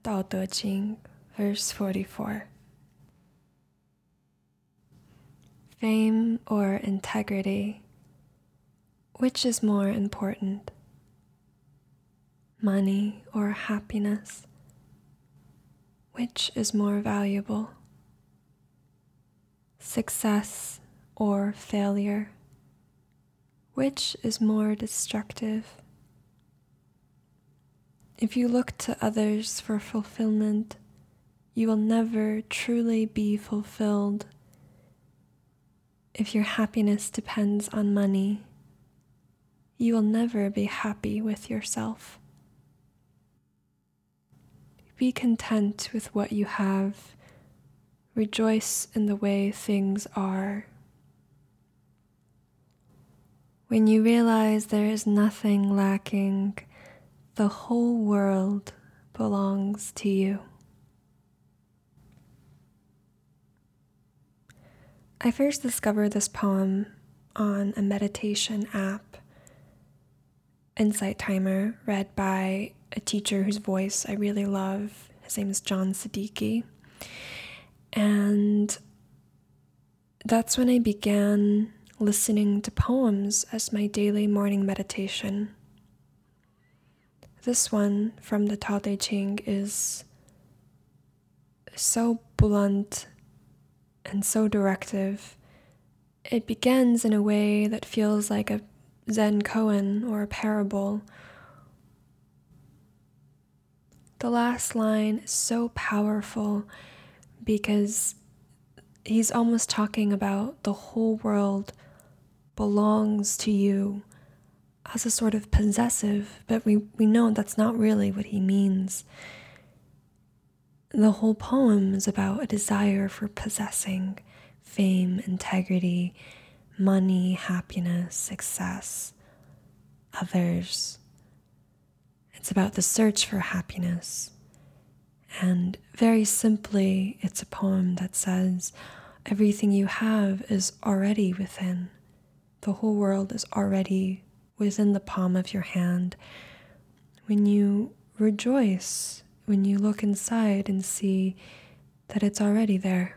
Tao Te Ching, verse 44. Fame or integrity, which is more important? Money or happiness, which is more valuable? Success or failure, which is more destructive? If you look to others for fulfillment, you will never truly be fulfilled. If your happiness depends on money, you will never be happy with yourself. Be content with what you have. Rejoice in the way things are. When you realize there is nothing lacking, the whole world belongs to you. I first discovered this poem on a meditation app, Insight Timer, read by a teacher whose voice I really love. His name is John Siddiqui. And that's when I began listening to poems as my daily morning meditation. This one from the Tao Te Ching is so blunt and so directive. It begins in a way that feels like a Zen koan or a parable. The last line is so powerful because he's almost talking about the whole world belongs to you as a sort of possessive, but we know that's not really what he means. The whole poem is about a desire for possessing fame, integrity, money, happiness, success, others. It's about the search for happiness. And very simply, it's a poem that says, everything you have is already within. The whole world is already within the palm of your hand. When you rejoice, when you look inside and see that it's already there.